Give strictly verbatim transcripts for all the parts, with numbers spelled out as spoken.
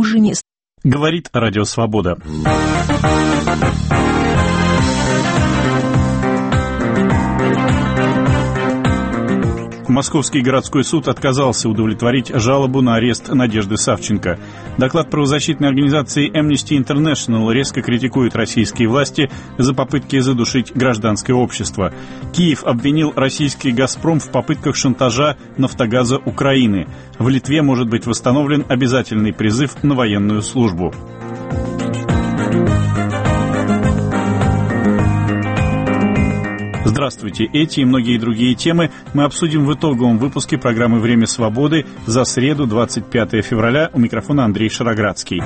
жене. Говорит Радио Свобода. Московский городской суд отказался удовлетворить жалобу на арест Надежды Савченко. Доклад правозащитной организации Amnesty International резко критикует российские власти за попытки задушить гражданское общество. Киев обвинил российский «Газпром» в попытках шантажа «Нафтогаза» Украины. В Литве может быть восстановлен обязательный призыв на военную службу. Здравствуйте. Эти и многие другие темы мы обсудим в итоговом выпуске программы «Время свободы» за среду, двадцать пятое февраля. У микрофона Андрей Шароградский.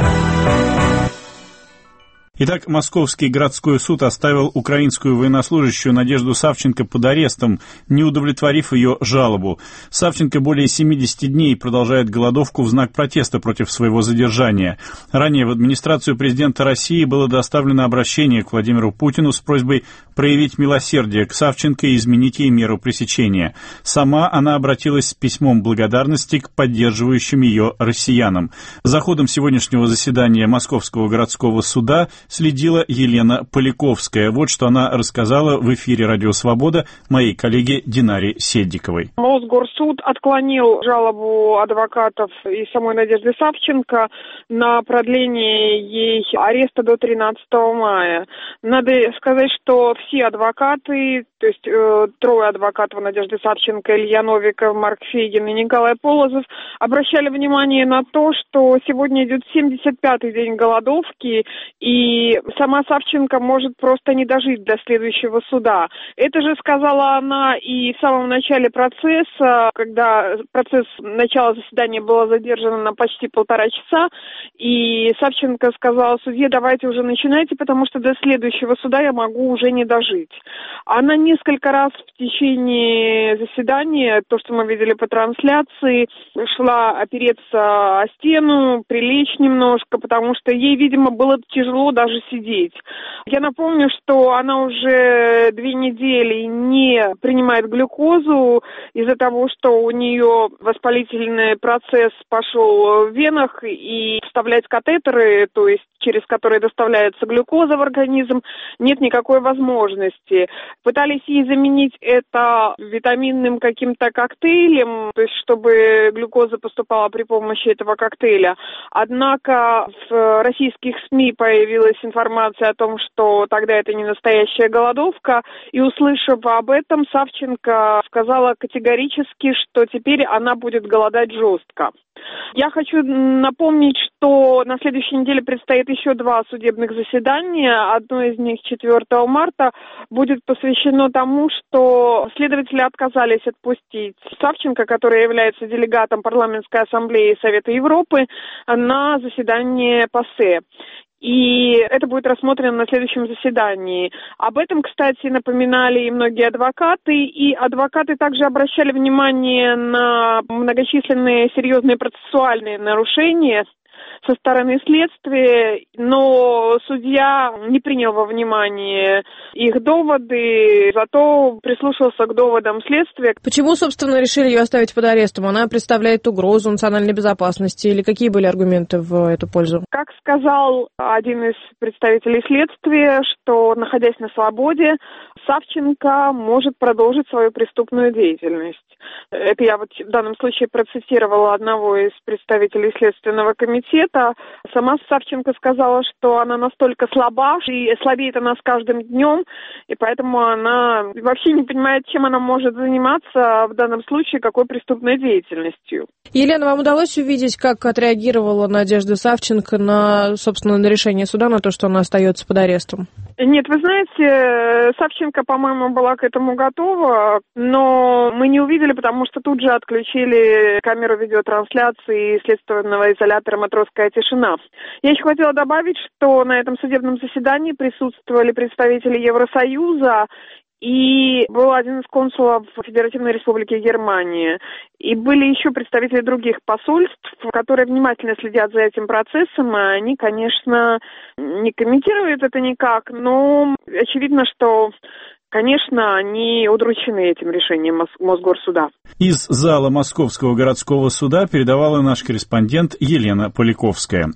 Итак, Московский городской суд оставил украинскую военнослужащую Надежду Савченко под арестом, не удовлетворив ее жалобу. Савченко более семьдесят дней продолжает голодовку в знак протеста против своего задержания. Ранее в администрацию президента России было доставлено обращение к Владимиру Путину с просьбой проявить милосердие к Савченко и изменить ей меру пресечения. Сама она обратилась с письмом благодарности к поддерживающим ее россиянам. За ходом сегодняшнего заседания Московского городского суда следила Елена Поляковская. Вот что она рассказала в эфире «Радио Свобода» моей коллеге Динаре Седдиковой. Мосгорсуд отклонил жалобу адвокатов и самой Надежды Савченко на продление ей ареста до тринадцатого мая. Надо сказать, что все адвокаты, то есть э, трое адвокатов Надежды Савченко, Илья Новиков, Марк Фейгин и Николай Полозов, обращали внимание на то, что сегодня идет семьдесят пятый день голодовки, и сама Савченко может просто не дожить до следующего суда. Это же сказала она и в самом начале процесса, когда процесс начала заседания было задержано на почти полтора часа, и Савченко сказала судье: давайте уже начинайте, потому что до следующего суда я могу уже не дожить. Она несколько раз в течение заседания, то, что мы видели по трансляции, шла опереться о стену, прилечь немножко, потому что ей, видимо, было тяжело даже сидеть. Я напомню, что она уже две недели не принимает глюкозу из-за того, что у нее воспалительный процесс пошел в венах, и вставлять катетеры, то есть через которые доставляется глюкоза в организм, нет никакой возможности. Пытались ей заменить это витаминным каким-то коктейлем, то есть чтобы глюкоза поступала при помощи этого коктейля. Однако в российских СМИ появилась информация о том, что тогда это не настоящая голодовка, и, услышав об этом, Савченко сказала категорически, что теперь она будет голодать жестко. Я хочу напомнить, что на следующей неделе предстоит еще два судебных заседания. Одно из них четвёртого марта будет посвящено тому, что следователи отказались отпустить Савченко, которая является делегатом Парламентской ассамблеи Совета Европы, на заседание ПАСЕ. И это будет рассмотрено на следующем заседании. Об этом, кстати, напоминали и многие адвокаты. И адвокаты также обращали внимание на многочисленные серьезные процессуальные нарушения со стороны следствия, но судья не принял во внимание их доводы, зато прислушался к доводам следствия. Почему, собственно, решили ее оставить под арестом? Она представляет угрозу национальной безопасности, или какие были аргументы в эту пользу? Как сказал один из представителей следствия, что, находясь на свободе, Савченко может продолжить свою преступную деятельность. Это я вот в данном случае процитировала одного из представителей Следственного комитета. Сама Савченко сказала, что она настолько слаба, и слабеет она с каждым днем, и поэтому она вообще не понимает, чем она может заниматься в данном случае, какой преступной деятельностью. Елена, вам удалось увидеть, как отреагировала Надежда Савченко на, собственно, на решение суда, на то, что она остается под арестом? Нет, вы знаете, Савченко, по-моему, была к этому готова, но мы не увидели, потому что тут же отключили камеру видеотрансляции следственного изолятора «Матросская тишина». Я еще хотела добавить, что на этом судебном заседании присутствовали представители Евросоюза, и был один из консулов Федеративной Республики Германия. И были еще представители других посольств, которые внимательно следят за этим процессом, и они, конечно, не комментируют это никак, но очевидно, что конечно, они удручены этим решением Мосгорсуда. Из зала Московского городского суда передавала наш корреспондент Елена Поляковская.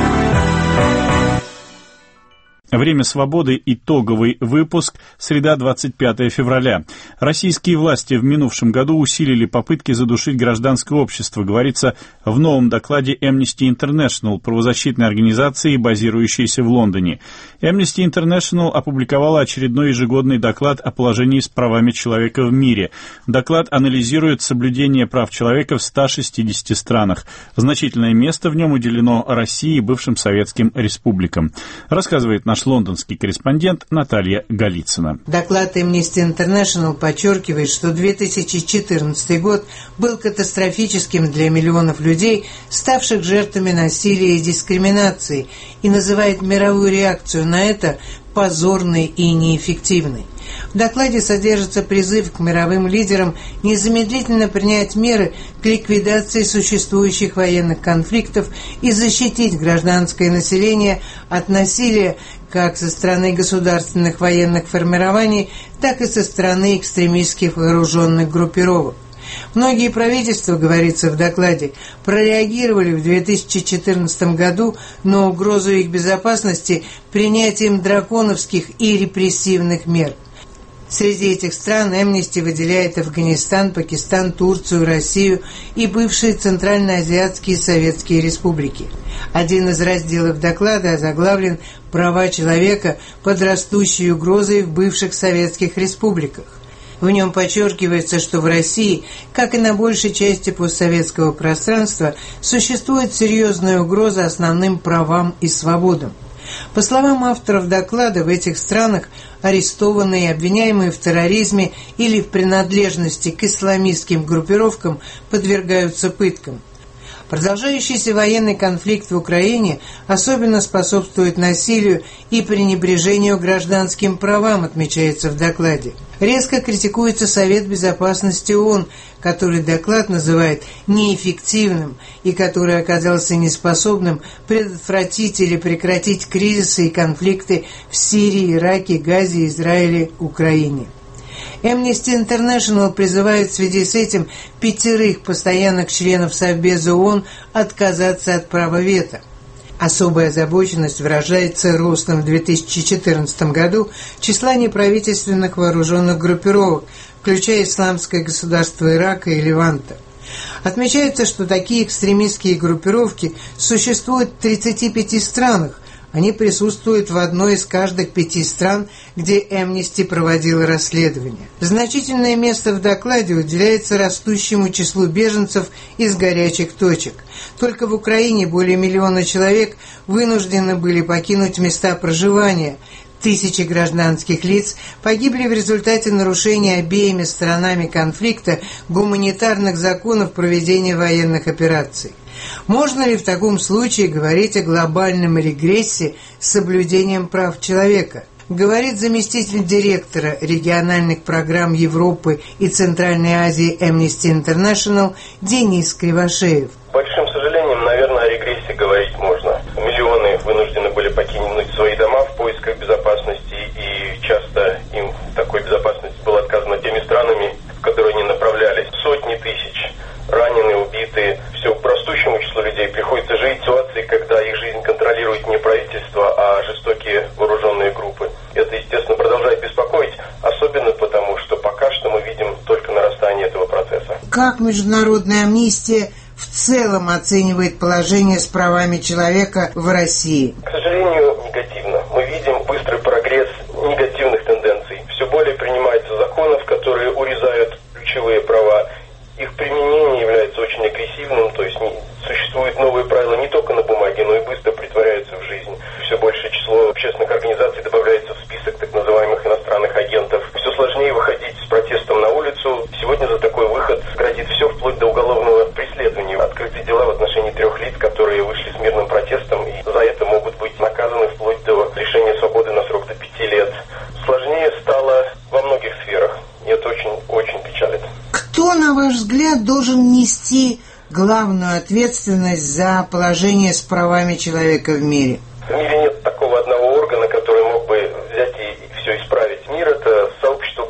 Время свободы. Итоговый выпуск. Среда, двадцать пятое февраля. Российские власти в минувшем году усилили попытки задушить гражданское общество, говорится в новом докладе Amnesty International, правозащитной организации, базирующейся в Лондоне. Amnesty International опубликовала очередной ежегодный доклад о положении с правами человека в мире. Доклад анализирует соблюдение прав человека в ста шестидесяти странах. Значительное место в нем уделено России и бывшим советским республикам. Рассказывает наш лондонский корреспондент Наталья Голицына. Доклад Amnesty International подчеркивает, что две тысячи четырнадцатый год был катастрофическим для миллионов людей, ставших жертвами насилия и дискриминации, и называет мировую реакцию на это позорной и неэффективной. В докладе содержится призыв к мировым лидерам незамедлительно принять меры к ликвидации существующих военных конфликтов и защитить гражданское население от насилия как со стороны государственных военных формирований, так и со стороны экстремистских вооруженных группировок. Многие правительства, говорится в докладе, прореагировали в две тысячи четырнадцатом году на угрозу их безопасности принятием драконовских и репрессивных мер. Среди этих стран Amnesty выделяет Афганистан, Пакистан, Турцию, Россию и бывшие центральноазиатские советские республики. Один из разделов доклада озаглавлен «Права человека под растущей угрозой в бывших советских республиках». В нем подчеркивается, что в России, как и на большей части постсоветского пространства, существует серьезная угроза основным правам и свободам. По словам авторов доклада, в этих странах арестованные и обвиняемые в терроризме или в принадлежности к исламистским группировкам подвергаются пыткам. Продолжающийся военный конфликт в Украине особенно способствует насилию и пренебрежению гражданским правам, отмечается в докладе. Резко критикуется Совет Безопасности ООН, который доклад называет неэффективным и который оказался неспособным предотвратить или прекратить кризисы и конфликты в Сирии, Ираке, Газе, Израиле, Украине. Amnesty International призывает в связи с этим пятерых постоянных членов Совбеза ООН отказаться от права вето. Особая озабоченность выражается ростом в две тысячи четырнадцатом году числа неправительственных вооруженных группировок, включая Исламское государство Ирака и Леванта. Отмечается, что такие экстремистские группировки существуют в тридцати пяти странах. Они присутствуют в одной из каждых пяти стран, где Amnesty проводила расследование. Значительное место в докладе уделяется растущему числу беженцев из горячих точек. Только в Украине более миллиона человек вынуждены были покинуть места проживания. Тысячи гражданских лиц погибли в результате нарушения обеими сторонами конфликта гуманитарных законов проведения военных операций. Можно ли в таком случае говорить о глобальном регрессе с соблюдением прав человека? Говорит заместитель директора региональных программ Европы и Центральной Азии Amnesty International Денис Кривошеев. Большим сожалением, наверное, о регрессе говорить можно. Миллионы вынуждены были покинуть свои дома в поисках безопасности, и часто им такой безопасности была отказана теми странами, в которые они направлялись. Сотни тысяч раненые, убитые. Все растущему числу людей приходится жить в ситуации, когда их жизнь контролирует не правительство, а жестокие вооруженные группы. Это, естественно, продолжает беспокоить, особенно потому, что пока что мы видим только нарастание этого процесса. Как международная амнистия в целом оценивает положение с правами человека в России? К сожалению, негативно. Мы видим быстрый прогресс негативных тенденций. Все более принимается законов, которые урезают ключевые права. Их применение является очень агрессивным, то есть не, существуют новые правила не только на бумаге, но и быстро притворяются в жизнь. Все большее число общественных организаций добавляется в список так называемых иностранных агентов. Все сложнее выходить с протестом на улицу. Сегодня за такой выход грозит все вплоть до уголовного преследования. Открыты дела в отношении трех лиц, которые вышли с мирным протестом, и за это могут быть наказаны вплоть до лишения свободы на срок до пяти лет. Сложнее стало во многих сферах. И это очень-очень печалит. Кто, на ваш взгляд, должен нести главную ответственность за положение с правами человека в мире? В мире нет такого одного органа, который мог бы взять и все исправить. Мир — это сообщество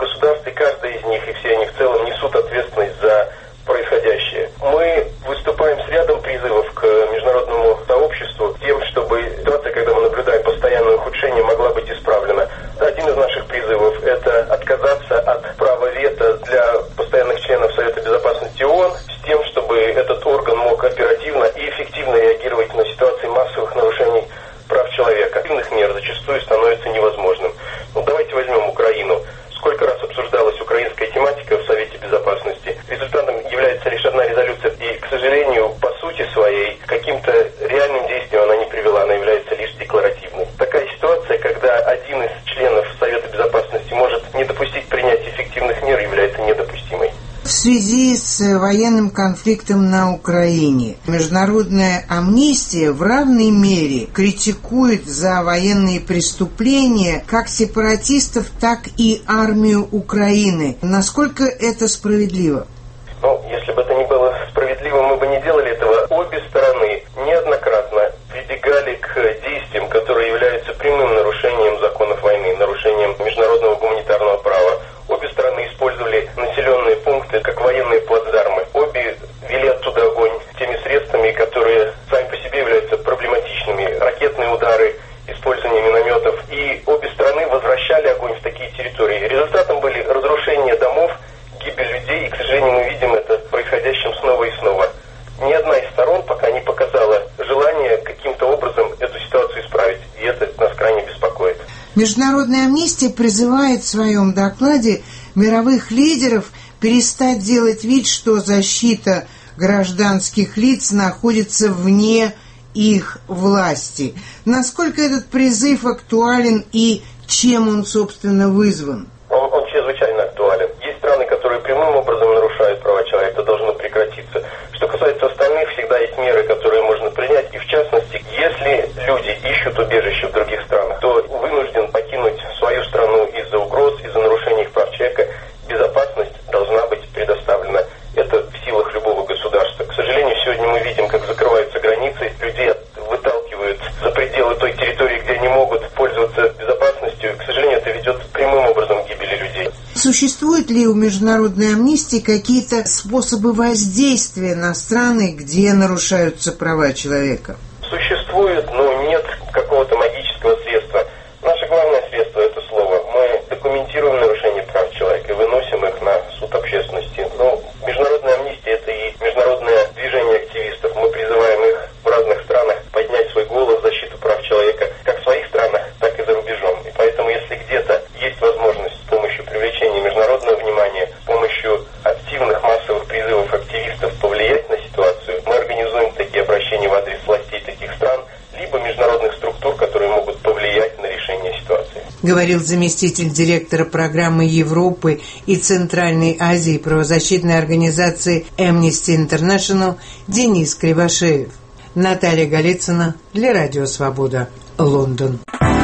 связи с военным конфликтом на Украине. Международная амнистия в равной мере критикует за военные преступления как сепаратистов, так и армию Украины. Насколько это справедливо? Ну, если бы это не было справедливо, мы бы не делали этого. Обе стороны неоднократно прибегали к действиям, которые являются прямым нарушением законов войны, нарушением международного гуманитарного права. Обе стороны использовали населенные пункты как военные плацдармы. Обе вели оттуда огонь теми средствами, которые сами по себе являются проблематичными. Ракетные удары, использование минометов. И обе стороны возвращали огонь в такие территории. Результатом были разрушения домов, гибель людей, и, к сожалению, мы видим это происходящим снова и снова. Ни одна из сторон пока не показала желания каким-то образом эту ситуацию исправить, и это нас крайне беспокоит. Международная амнистия призывает в своем докладе мировых лидеров перестать делать вид, что защита гражданских лиц находится вне их власти. Насколько этот призыв актуален и чем он, собственно, вызван? Он, он чрезвычайно актуален. Есть страны, которые прямым образом нарушают права человека, это должно прекратиться. Что касается остальных, всегда есть меры, которые можно принять. И в частности, если люди ищут убежище в других странах, то вынужден покинуть свою страну из-за угроз, из-за нарушения их прав человека. Безопасность должна быть предоставлена. Это в силах любого государства. К сожалению, сегодня мы видим, как закрываются границы, людей выталкивают за пределы той территории, где они могут пользоваться безопасностью. И, к сожалению, это ведет прямым образом к гибели людей. Существуют ли у международной амнистии какие-то способы воздействия на страны, где нарушаются права человека? Существует, но нет какого-то магического средства. Наше главное средство – это слово. Мы документируем нарушение прав человека и выносим их на суд общественности. Но международная амнистия – это и международное движение активистов. Мы призываем их в разных странах поднять свой голос в защиту прав человека, как в своих странах, так и за рубежом. И поэтому, если где-то есть возможность с помощью привлечения международного внимания, с помощью активных массовых призывов активистов повлиять на ситуацию, мы организуем такие обращения в адрес властей таких стран, либо международных структур, которые могут повлиять на решение ситуации. Говорил заместитель директора программы Европы и Центральной Азии правозащитной организации Amnesty International Денис Кривошеев. Наталья Голицына для Радио Свобода, Лондон.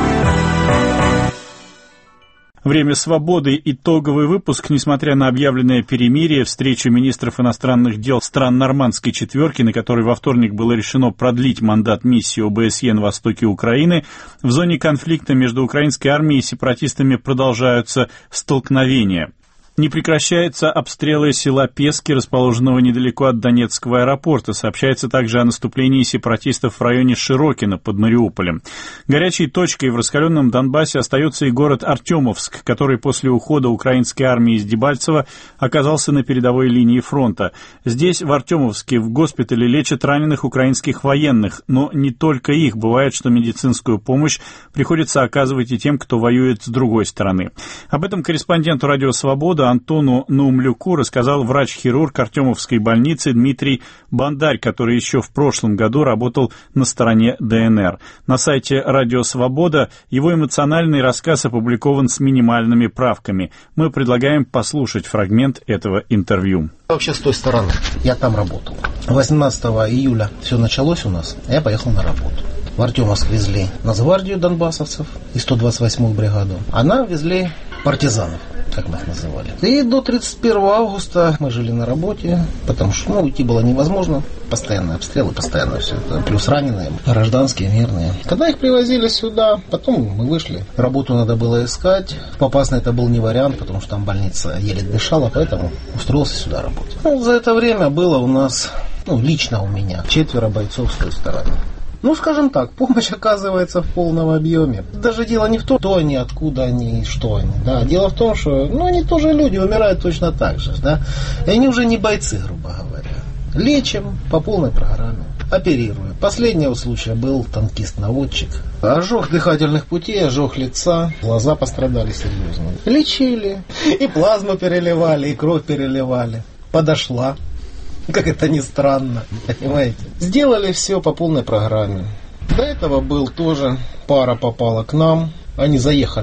Время свободы. Итоговый выпуск. Несмотря на объявленное перемирие, встречу министров иностранных дел стран Нормандской четверки, на которой во вторник было решено продлить мандат миссии О Бэ Эс Е на востоке Украины, в зоне конфликта между украинской армией и сепаратистами продолжаются столкновения. Не прекращаются обстрелы села Пески, расположенного недалеко от Донецкого аэропорта. Сообщается также о наступлении сепаратистов в районе Широкино под Мариуполем. Горячей точкой в раскаленном Донбассе остается и город Артемовск, который после ухода украинской армии из Дебальцево оказался на передовой линии фронта. Здесь, в Артемовске, в госпитале лечат раненых украинских военных, но не только их. Бывает, что медицинскую помощь приходится оказывать и тем, кто воюет с другой стороны. Об этом корреспонденту «Радио Свобода» Антону Наумлюку рассказал врач-хирург Артемовской больницы Дмитрий Бандарь, который еще в прошлом году работал на стороне Дэ Эн Эр. На сайте «Радио Свобода» его эмоциональный рассказ опубликован с минимальными правками. Мы предлагаем послушать фрагмент этого интервью. Вообще с той стороны. Я там работал. восемнадцатого июля все началось у нас, а я поехал на работу. В Артемовск везли Нацгвардию донбассовцев и сто двадцать восьмую бригаду, а нам везли партизанов, как мы их называли. И до тридцать первого августа мы жили на работе, потому что ну, уйти было невозможно. Постоянные обстрелы, постоянно все это. Плюс раненые, гражданские, мирные. Когда их привозили сюда, потом мы вышли. Работу надо было искать. Попасть на это был не вариант, потому что там больница еле дышала, поэтому устроился сюда работать. Ну, за это время было у нас, ну, лично у меня, четверо бойцов с той стороны. Ну, скажем так, помощь оказывается в полном объеме. Даже дело не в том, кто они, откуда они и что они. Да. Дело в том, что ну, они тоже люди, умирают точно так же. Да. И они уже не бойцы, грубо говоря. Лечим по полной программе. Оперируем. Последнего случая был танкист-наводчик. Ожог дыхательных путей, ожог лица. Глаза пострадали серьезно. Лечили. И плазму переливали, и кровь переливали. Подошла. Как это ни странно, понимаете? Сделали все по полной программе. До этого был тоже, пара попала к нам. Они заехали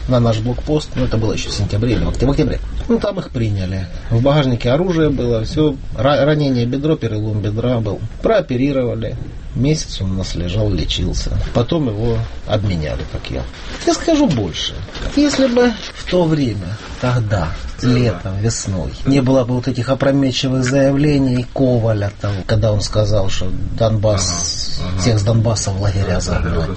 на наш блокпост. Ну, это было еще в сентябре или в октябре. Ну, там их приняли. В багажнике оружие было, все. Ранение бедро, перелом бедра был. Прооперировали. Месяц он у нас лежал, лечился. Потом его обменяли, как я. Я скажу больше. Если бы в то время, тогда, летом, весной, не было бы вот этих опрометчивых заявлений Коваля, там, когда он сказал, что Донбасс, всех с Донбасса в лагеря загнать.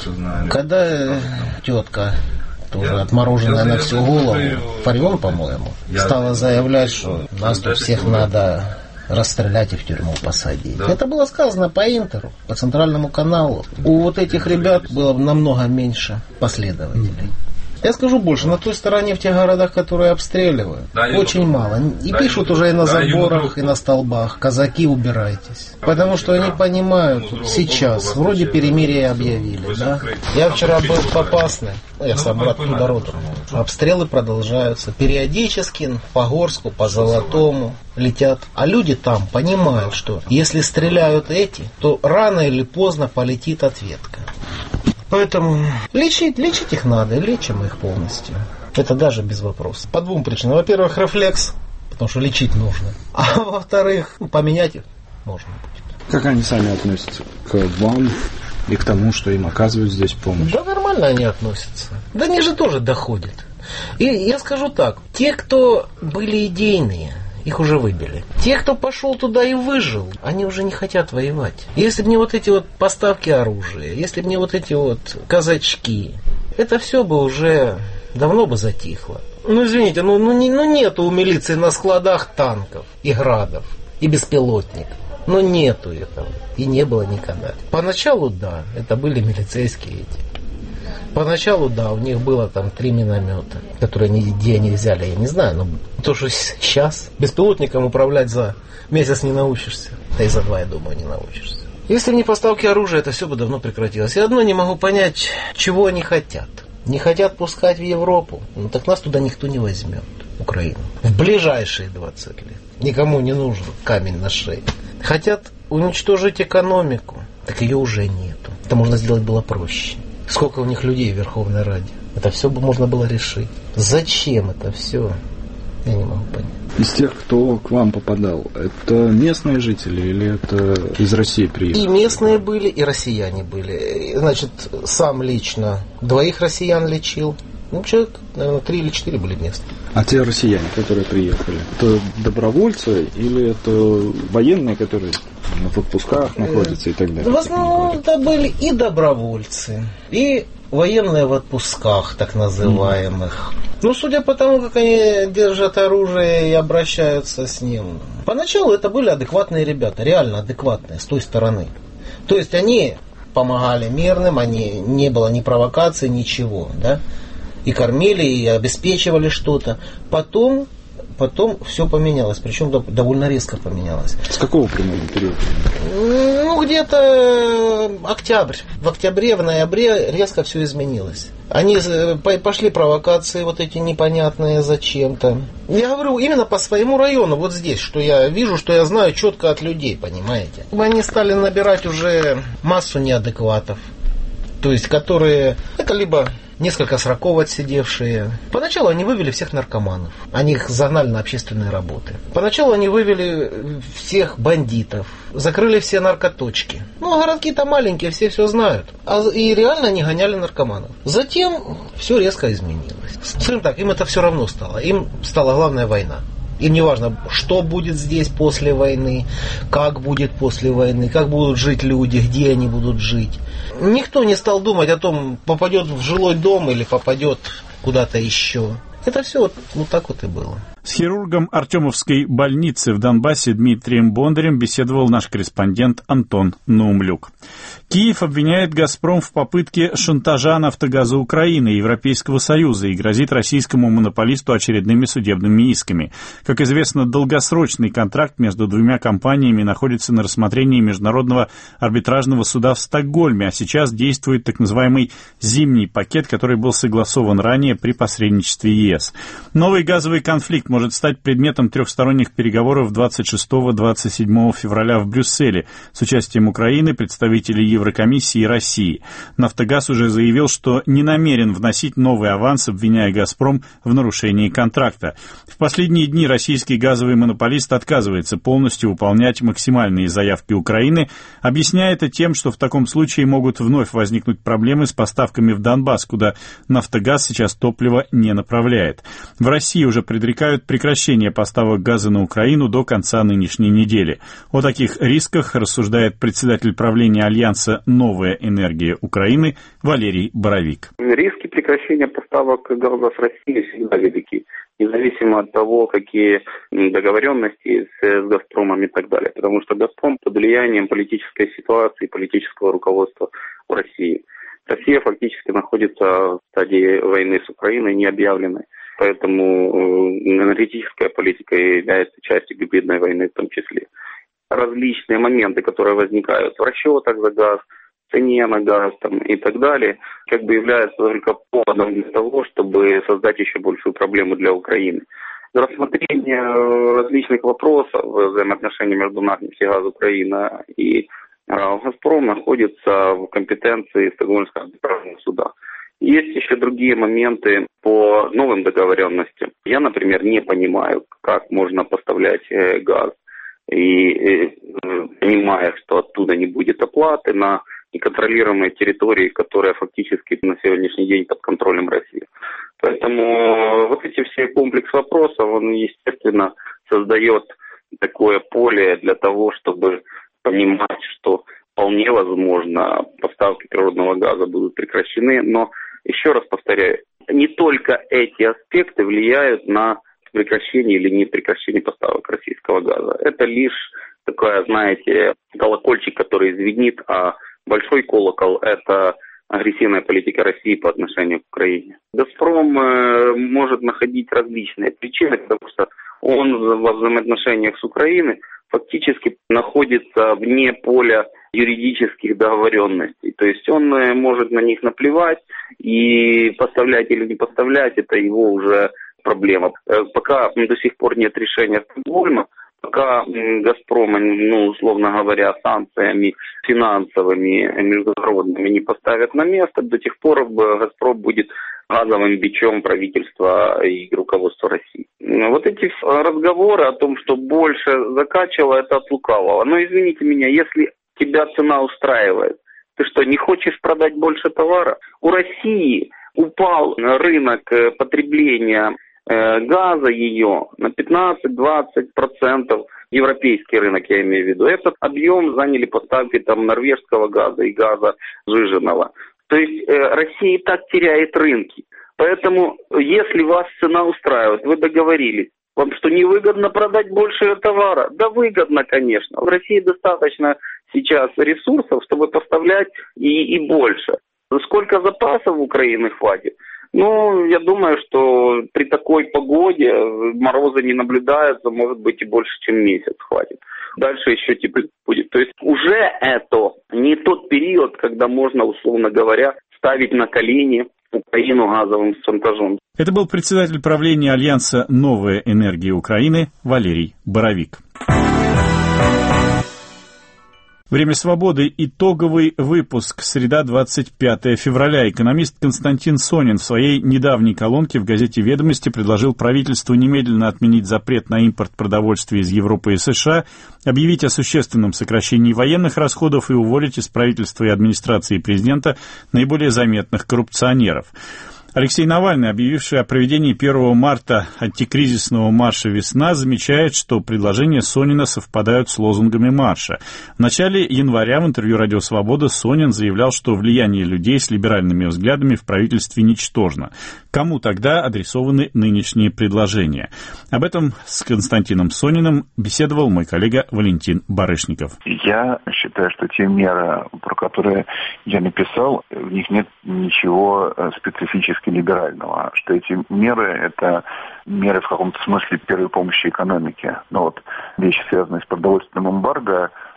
Когда тетка, тоже отмороженная на всю голову, Фарион, по-моему, стала заявлять, что нас тут всех надо расстрелять и в тюрьму посадить. Это было сказано по Интеру, по центральному каналу. У вот этих ребят было намного меньше последователей. Я скажу больше, на той стороне, в тех городах, которые обстреливают, да, очень мало. И да, пишут уже и на заборах, и на столбах: казаки, убирайтесь. Потому что они понимают, сейчас вроде перемирие объявили. Да? Я вчера был в Попасной, я сам оттуда родом. Обстрелы продолжаются. Периодически по Горску, по Золотому летят. А люди там понимают, что если стреляют эти, то рано или поздно полетит ответка. Поэтому лечить, лечить их надо, лечим их полностью. Это даже без вопросов. По двум причинам. Во-первых, рефлекс, потому что лечить нужно. А во-вторых, поменять их можно будет. Как они сами относятся к вам и к тому, что им оказывают здесь помощь? Да нормально они относятся. Да они же тоже доходят. И я скажу так, те, кто были идейные, их уже выбили. Те, кто пошел туда и выжил, они уже не хотят воевать. Если бы не вот эти вот поставки оружия, если бы не вот эти вот казачки, это все бы уже давно бы затихло. Ну, извините, ну, ну, не, ну нету у милиции на складах танков и градов, и беспилотников. Ну нету этого. И не было никогда. Поначалу, да, это были милицейские эти. Поначалу, да, у них было там три миномета, которые нигде они взяли, я не знаю, но то, что сейчас беспилотником управлять за месяц не научишься, да и за два, я думаю, не научишься. Если не поставки оружия, это все бы давно прекратилось. Я одно не могу понять, чего они хотят. Не хотят пускать в Европу, ну так нас туда никто не возьмет, Украину, в ближайшие двадцать лет. Никому не нужен камень на шее. Хотят уничтожить экономику, так ее уже нету. Это можно сделать было проще. Сколько у них людей в Верховной Раде? Это все бы можно было решить. Зачем это все? Я не могу понять. Из тех, кто к вам попадал, это местные жители или это из России приехали? И местные были, и россияне были. Значит, сам лично двоих россиян лечил. Ну, человек, наверное, три или четыре были местные. А те россияне, которые приехали, это добровольцы или это военные, которые в отпусках находятся и так далее? В основном это были и добровольцы, и военные в отпусках, так называемых. Mm. Ну, судя по тому, как они держат оружие и обращаются с ним. Поначалу это были адекватные ребята, реально адекватные, с той стороны. То есть они помогали мирным, они, не было ни провокации, ничего, да. И кормили, и обеспечивали что-то. Потом, потом все поменялось, причем довольно резко поменялось. С какого примерно периода? Ну, где-то октябрь. В октябре, в ноябре резко все изменилось. Они пошли провокации вот эти непонятные зачем-то. Я говорю именно по своему району, вот здесь, что я вижу, что я знаю четко от людей, понимаете. Они стали набирать уже массу неадекватов. То есть, которые, это либо несколько сроков отсидевшие. Поначалу они вывели всех наркоманов. Они их загнали на общественные работы. Поначалу они вывели всех бандитов. Закрыли все наркоточки. Ну, а городки-то маленькие, все все знают. А, и реально они гоняли наркоманов. Затем все резко изменилось. Скажем так, им это все равно стало. Им стала главная война. Им не важно, что будет здесь после войны, как будет после войны, как будут жить люди, где они будут жить. Никто не стал думать о том, попадет в жилой дом или попадет куда-то еще. Это все вот, вот так вот и было. С хирургом Артемовской больницы в Донбассе Дмитрием Бондарем беседовал наш корреспондент Антон Наумлюк. Киев обвиняет «Газпром» в попытке шантажа «Нафтогаза Украины» и Европейского Союза и грозит российскому монополисту очередными судебными исками. Как известно, долгосрочный контракт между двумя компаниями находится на рассмотрении Международного арбитражного суда в Стокгольме, а сейчас действует так называемый «зимний пакет», который был согласован ранее при посредничестве ЕС. Новый газовый конфликт может стать предметом трехсторонних переговоров двадцать шестого — двадцать седьмого февраля в Брюсселе с участием Украины, представителей Еврокомиссии и России. «Нафтогаз» уже заявил, что не намерен вносить новый аванс, обвиняя «Газпром» в нарушении контракта. В последние дни российский газовый монополист отказывается полностью выполнять максимальные заявки Украины, объясняя это тем, что в таком случае могут вновь возникнуть проблемы с поставками в Донбасс, куда «Нафтогаз» сейчас топливо не направляет. В России уже предрекают прекращение поставок газа на Украину до конца нынешней недели. О таких рисках рассуждает председатель правления Альянса «Новая энергия Украины» Валерий Боровик. Риски прекращения поставок газа с России всегда велики, независимо от того, какие договоренности с «Газпромом» и так далее. Потому что «Газпром» под влиянием политической ситуации, политического руководства в России. Россия фактически находится в стадии войны с Украиной, не объявленной. Поэтому энергетическая политика является частью гибридной войны в том числе. Различные моменты, которые возникают в расчетах за газ, цене на газ там, и так далее, как бы являются только поводом для того, чтобы создать еще большую проблему для Украины. Рассмотрение различных вопросов взаимоотношений между «Нефтегаз Украина» и «Газпром» находится в компетенции Стокгольмского арбитражного суда. Есть еще другие моменты по новым договоренностям. Я, например, не понимаю, как можно поставлять газ, и понимая, что оттуда не будет оплаты на неконтролируемой территории, которая фактически на сегодняшний день под контролем России. Поэтому вот эти все комплекс вопросов, он, естественно, создает такое поле для того, чтобы понимать, что вполне возможно поставки природного газа будут прекращены. Но, еще раз повторяю, не только эти аспекты влияют на прекращение или не прекращение поставок российского газа. Это лишь такая, знаете, колокольчик, который звенит, а большой колокол – это агрессивная политика России по отношению к Украине. «Газпром» э, может находить различные причины, потому что он во взаимоотношениях с Украиной фактически находится вне поля юридических договоренностей. То есть он э, может на них наплевать, и поставлять или не поставлять – это его уже проблема. Э, пока до сих пор нет решения Стокгольма, пока «Газпром», ну, условно говоря, санкциями финансовыми, международными не поставят на место, до тех пор «Газпром» будет газовым бичом правительства и руководства России. Вот эти разговоры о том, что больше закачивало, это от лукавого. Но извините меня, если тебя цена устраивает, ты что, не хочешь продать больше товара? У России упал рынок потребления газа ее на пятнадцать-двадцать процентов, европейский рынок, я имею в виду. Этот объем заняли поставки там норвежского газа и газа сжиженного. То есть э, Россия и так теряет рынки. Поэтому, если вас цена устраивает, вы договорились, вам что, невыгодно продать больше товара? Да выгодно, конечно. В России достаточно сейчас ресурсов, чтобы поставлять и, и больше. Сколько запасов Украины хватит? Ну, я думаю, что при такой погоде морозы не наблюдаются, может быть, и больше, чем месяц хватит. Дальше еще теплее будет. То есть уже это не тот период, когда можно, условно говоря, ставить на колени Украину газовым шантажом. Это был председатель правления Альянса «Новая энергия Украины» Валерий Боровик. Время свободы. Итоговый выпуск. Среда, двадцать пятое февраля. Экономист Константин Сонин в своей недавней колонке в газете «Ведомости» предложил правительству немедленно отменить запрет на импорт продовольствия из Европы и США, объявить о существенном сокращении военных расходов и уволить из правительства и администрации президента наиболее заметных коррупционеров. Алексей Навальный, объявивший о проведении первого марта антикризисного марша «Весна», замечает, что предложения Сонина совпадают с лозунгами марша. В начале января в интервью «Радио Свобода» Сонин заявлял, что влияние людей с либеральными взглядами в правительстве ничтожно. Кому тогда адресованы нынешние предложения? Об этом с Константином Сониным беседовал мой коллега Валентин Барышников. Я считаю, что те меры, про которые я написал, в них нет ничего специфически либерального, что эти меры – это меры в каком-то смысле первой помощи экономике. Ну вот, вещи, связанные с продовольственным эмбарго,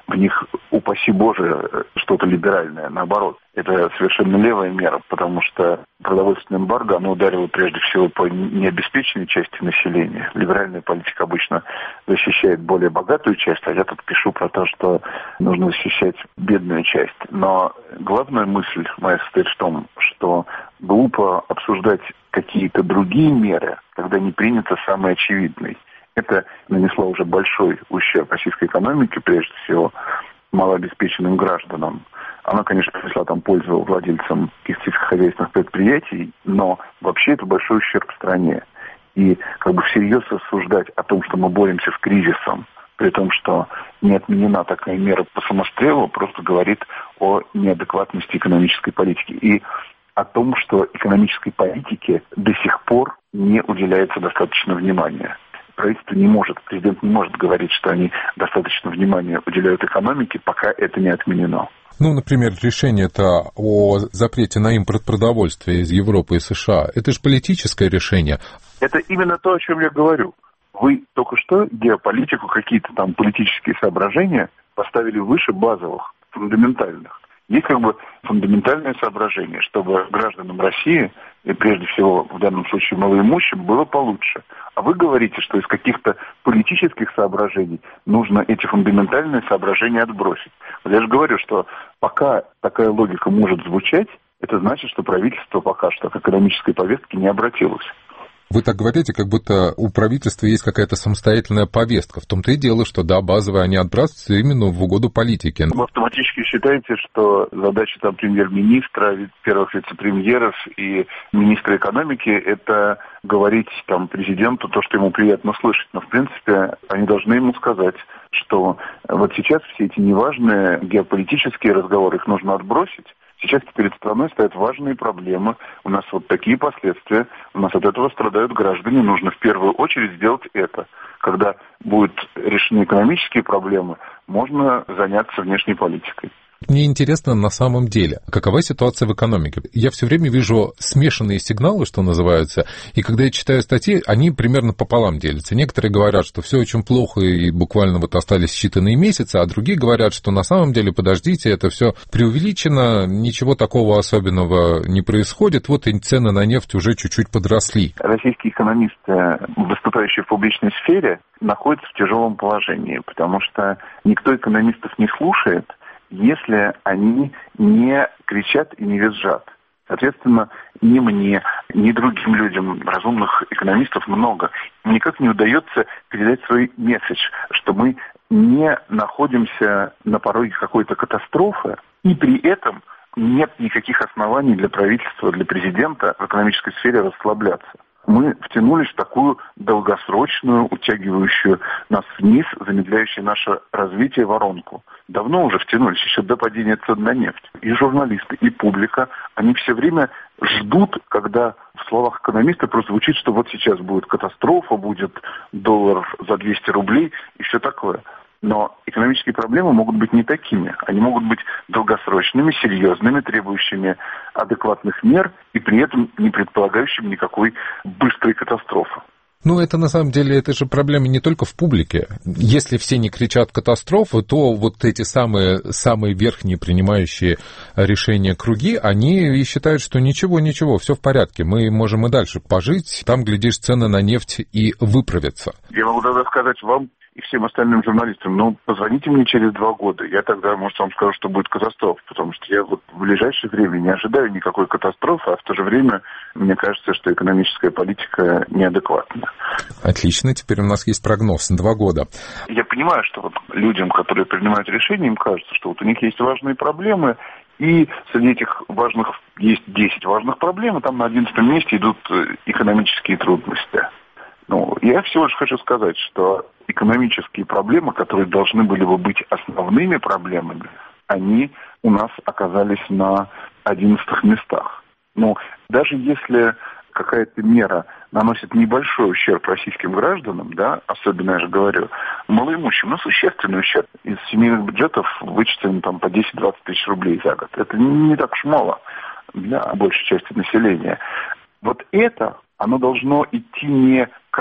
в них, упаси Боже, что-то либеральное. Наоборот, это совершенно левая мера, потому что продовольственное эмбарго, оно ударило прежде всего по необеспеченной части населения. Либеральная политика обычно защищает более богатую часть, а я тут пишу про то, что нужно защищать бедную часть. Но главная мысль моя состоит в том, что глупо обсуждать какие-то другие меры, когда не принято самый очевидный. Это нанесло уже большой ущерб российской экономике, прежде всего малообеспеченным гражданам. Она, конечно, принесла там пользу владельцам каких-то сельскохозяйственных предприятий, но вообще это большой ущерб стране. И как бы всерьез рассуждать о том, что мы боремся с кризисом, при том, что не отменена такая мера по самострелу, просто говорит о неадекватности экономической политики. И о том, что экономической политике до сих пор не уделяется достаточно внимания. Правительство не может, президент не может говорить, что они достаточно внимания уделяют экономике, пока это не отменено. Ну, например, решение-то о запрете на импорт продовольствия из Европы и США, это же политическое решение. Это именно то, о чем я говорю. Вы только что геополитику, какие-то там политические соображения поставили выше базовых, фундаментальных. Есть как бы фундаментальное соображение, чтобы гражданам России, и прежде всего в данном случае малоимущим, было получше. А вы говорите, что из каких-то политических соображений нужно эти фундаментальные соображения отбросить. Вот я же говорю, что пока такая логика может звучать, это значит, что правительство пока что к экономической повестке не обратилось. Вы так говорите, как будто у правительства есть какая-то самостоятельная повестка. В том-то и дело, что, да, базовые они отбрасываются именно в угоду политики. Вы автоматически считаете, что задача там премьер-министра, первых вице-премьеров и министра экономики – это говорить там президенту то, что ему приятно слышать. Но, в принципе, они должны ему сказать, что вот сейчас все эти неважные геополитические разговоры, их нужно отбросить. Сейчас перед страной стоят важные проблемы, у нас вот такие последствия, у нас от этого страдают граждане, нужно в первую очередь сделать это. Когда будут решены экономические проблемы, можно заняться внешней политикой. Мне интересно на самом деле, какова ситуация в экономике. Я все время вижу смешанные сигналы, что называется, и когда я читаю статьи, они примерно пополам делятся. Некоторые говорят, что все очень плохо и буквально вот остались считанные месяцы, а другие говорят, что на самом деле, подождите, это все преувеличено, ничего такого особенного не происходит, вот и цены на нефть уже чуть-чуть подросли. Российские экономисты, выступающие в публичной сфере, находятся в тяжелом положении, потому что никто экономистов не слушает, если они не кричат и не визжат. Соответственно, ни мне, ни другим людям, разумных экономистов много, никак не удается передать свой месседж, что мы не находимся на пороге какой-то катастрофы, и при этом нет никаких оснований для правительства, для президента в экономической сфере расслабляться. Мы втянулись в такую долгосрочную, утягивающую нас вниз, замедляющую наше развитие воронку. Давно уже втянулись, еще до падения цен на нефть. И журналисты, и публика, они все время ждут, когда в словах экономиста просто звучит, что вот сейчас будет катастрофа, будет доллар за двести рублей и все такое. Но экономические проблемы могут быть не такими. Они могут быть долгосрочными, серьезными, требующими адекватных мер и при этом не предполагающими никакой быстрой катастрофы. Ну, это на самом деле, это же проблема не только в публике. Если все не кричат катастрофы, то вот эти самые, самые верхние принимающие решения круги, они и считают, что ничего, ничего, все в порядке, мы можем и дальше пожить, там, глядишь, цены на нефть и выправятся. Я могу тогда сказать вам и всем остальным журналистам, ну, позвоните мне через два года, я тогда, может, вам скажу, что будет катастрофа, потому что я вот в ближайшее время не ожидаю никакой катастрофы, а в то же время мне кажется, что экономическая политика неадекватна. Отлично, теперь у нас есть прогноз на два года. Я понимаю, что вот людям, которые принимают решения, им кажется, что вот у них есть важные проблемы, и среди этих важных, есть десять важных проблем, и там на одиннадцатом месте идут экономические трудности. Ну, я всего лишь хочу сказать, что экономические проблемы, которые должны были бы быть основными проблемами, они у нас оказались на одиннадцатых местах. Ну, даже если какая-то мера наносит небольшой ущерб российским гражданам, да, особенно, я же говорю, малоимущим, но существенный ущерб. Из семейных бюджетов вычислен там по десять-двадцать тысяч рублей за год. Это не так уж мало для большей части населения. Вот это, оно должно идти не как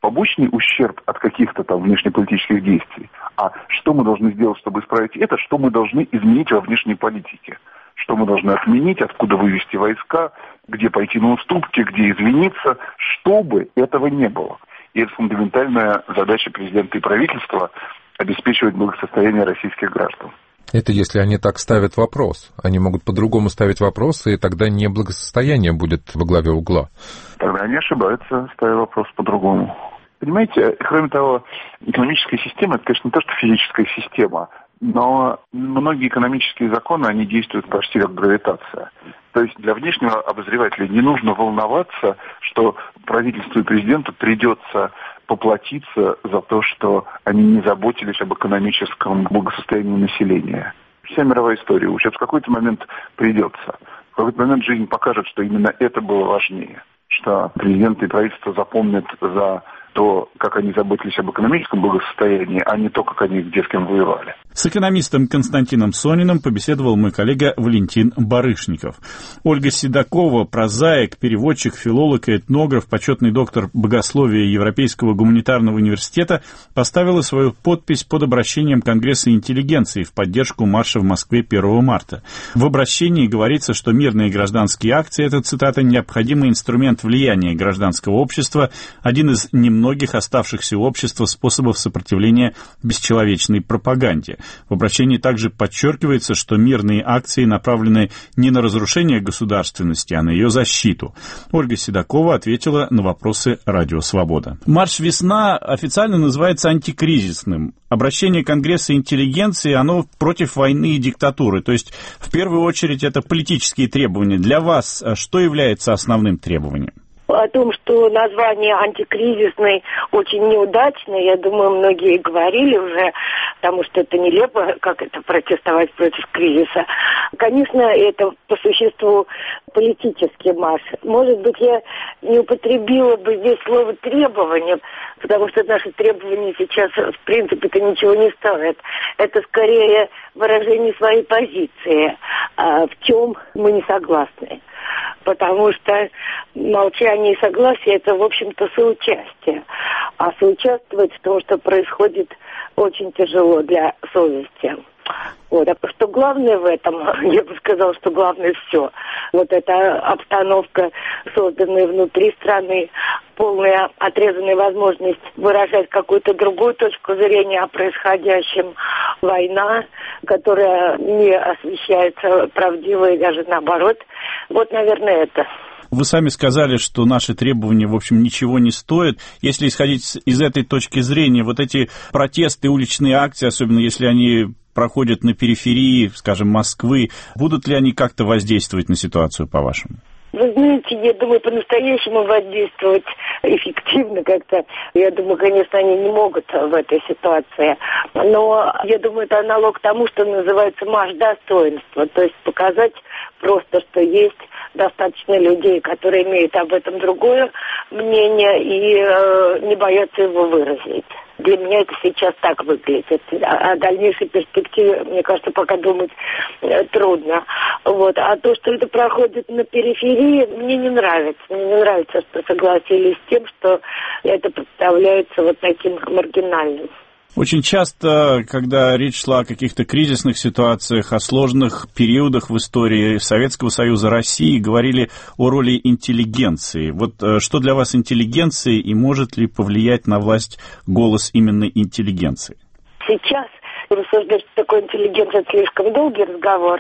побочный ущерб от каких-то там внешнеполитических действий, а что мы должны сделать, чтобы исправить это, что мы должны изменить во внешней политике, что мы должны отменить, откуда вывести войска, где пойти на уступки, где извиниться, чтобы этого не было. И это фундаментальная задача президента и правительства – обеспечивать благосостояние российских граждан. Это если они так ставят вопрос. Они могут по-другому ставить вопрос, и тогда не благосостояние будет во главе угла. Тогда они ошибаются, ставя вопрос по-другому. Понимаете, кроме того, экономическая система – это, конечно, не то, что физическая система, но многие экономические законы, они действуют почти как гравитация. То есть для внешнего обозревателя не нужно волноваться, что правительству и президенту придется поплатиться за то, что они не заботились об экономическом благосостоянии населения. Вся мировая история учит, в какой-то момент придется. В какой-то момент жизнь покажет, что именно это было важнее. Что президент и правительство запомнят за то, как они заботились об экономическом благосостоянии, а не то, как они где с кем воевали. С экономистом Константином Сониным побеседовал мой коллега Валентин Барышников. Ольга Седокова, прозаик, переводчик, филолог и этнограф, почетный доктор богословия Европейского гуманитарного университета, поставила свою подпись под обращением Конгресса интеллигенции в поддержку марша в Москве первого марта. В обращении говорится, что мирные гражданские акции – это, цитата, «необходимый инструмент влияния гражданского общества, один из немногих оставшихся у общества способов сопротивления бесчеловечной пропаганде». В обращении также подчеркивается, что мирные акции направлены не на разрушение государственности, а на ее защиту. Ольга Седокова ответила на вопросы «Радио Свобода». Марш «Весна» официально называется антикризисным. Обращение Конгресса интеллигенции, оно против войны и диктатуры. То есть, в первую очередь, это политические требования. Для вас что является основным требованием? О том, что название антикризисный очень неудачное, я думаю, многие говорили уже, потому что это нелепо, как это протестовать против кризиса. Конечно, это по существу политический марш. Может быть, я не употребила бы здесь слово «требование», потому что наши требования сейчас, в принципе-то, ничего не стоят. Это скорее выражение своей позиции, в чем мы не согласны. Потому что молчание и согласие – это, в общем-то, соучастие. А соучаствовать в том, что происходит, очень тяжело для совести. Вот. А что главное в этом, я бы сказала, что главное все. Вот эта обстановка, созданная внутри страны, полная отрезанная возможность выражать какую-то другую точку зрения о происходящем, война, которая не освещается правдиво и даже наоборот. Вот, наверное, это. Вы сами сказали, что наши требования, в общем, ничего не стоят. Если исходить из этой точки зрения, вот эти протесты, уличные акции, особенно если они проходят на периферии, скажем, Москвы, будут ли они как-то воздействовать на ситуацию, по-вашему? Вы знаете, я думаю, по-настоящему воздействовать эффективно как-то. Я думаю, конечно, они не могут в этой ситуации. Но я думаю, это аналог тому, что называется марш достоинства. То есть показать просто, что есть достаточно людей, которые имеют об этом другое мнение и э, не боятся его выразить. Для меня это сейчас так выглядит. О дальнейшей перспективе, мне кажется, пока думать э, трудно. Вот. А то, что это проходит на периферии, мне не нравится. Мне не нравится, что согласились с тем, что это представляется вот таким маргинальным. Очень часто, когда речь шла о каких-то кризисных ситуациях, о сложных периодах в истории Советского Союза, России, говорили о роли интеллигенции. Вот что для вас интеллигенция и может ли повлиять на власть голос именно интеллигенции? Сейчас рассуждать, что такое интеллигенция, это слишком долгий разговор,